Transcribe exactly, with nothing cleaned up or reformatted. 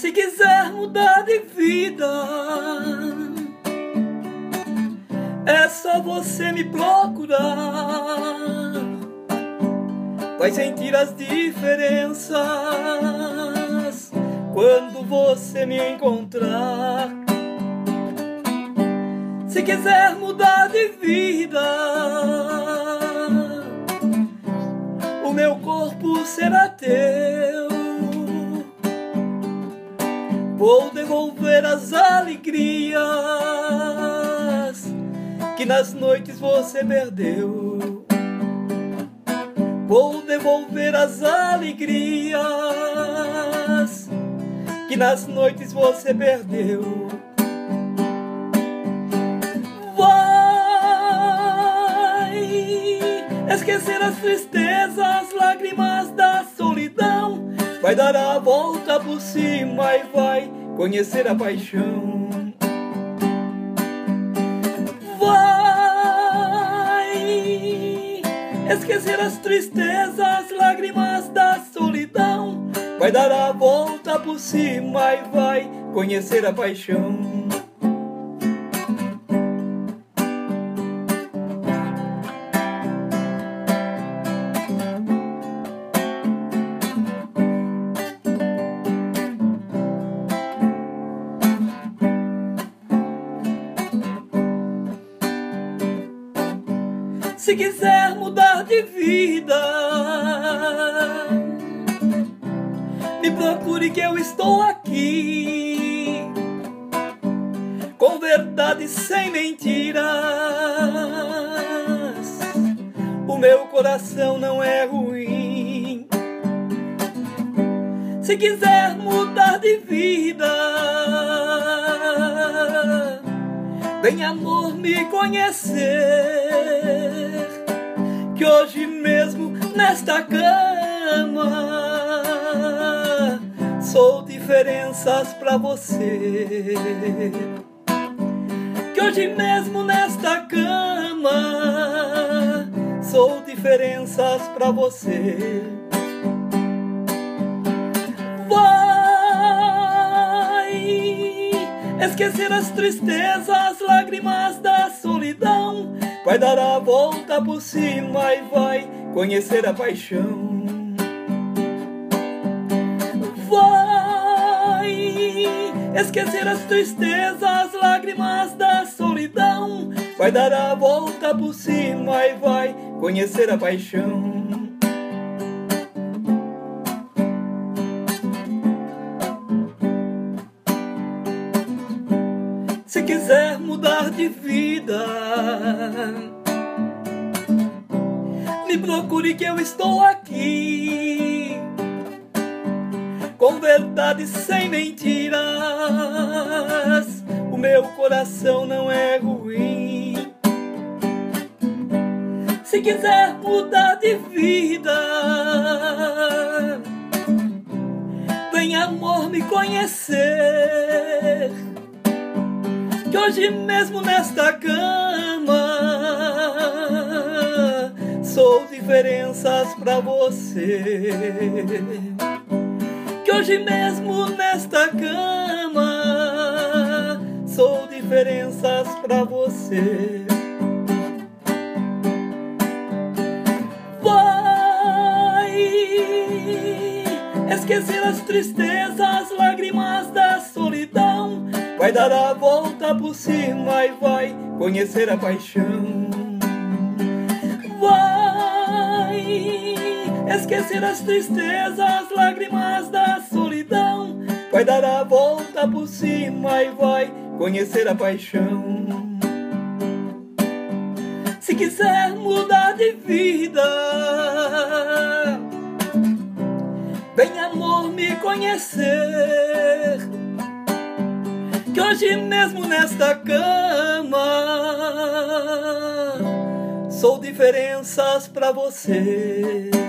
Se quiser mudar de vida, é só você me procurar. Vai sentir as diferenças quando você me encontrar. Se quiser mudar de vida, o meu corpo será teu. Vou devolver as alegrias que nas noites você perdeu. Vou devolver as alegrias que nas noites você perdeu. Vai esquecer as tristezas, as lágrimas da solidão. Vai dar a volta por cima e vai conhecer a paixão. Vai esquecer as tristezas, as lágrimas da solidão. Vai dar a volta por cima e vai conhecer a paixão. Se quiser mudar de vida, me procure que eu estou aqui, com verdade sem mentiras. O meu coração não é ruim. Se quiser mudar de vida, vem amor me conhecer, que hoje mesmo nesta cama sou diferenças pra você. Que hoje mesmo nesta cama sou diferenças pra você. Esquecer as tristezas, as lágrimas da solidão. Vai dar a volta por cima e vai conhecer a paixão. Vai esquecer as tristezas, as lágrimas da solidão. Vai dar a volta por cima e vai conhecer a paixão. Se quiser mudar de vida, me procure que eu estou aqui, com verdade sem mentiras. O meu coração não é ruim. Se quiser mudar de vida, vem amor me conhecer, que hoje mesmo nesta cama sou diferenças pra você. Que hoje mesmo nesta cama sou diferenças pra você. Vai esquecer as tristezas, as lágrimas da solidão. Vai dar a volta por cima e vai conhecer a paixão. Vai esquecer as tristezas, as lágrimas da solidão. Vai dar a volta por cima e vai conhecer a paixão. Se quiser mudar de vida, vem amor me conhecer, que hoje mesmo nesta cama sou diferenças pra você.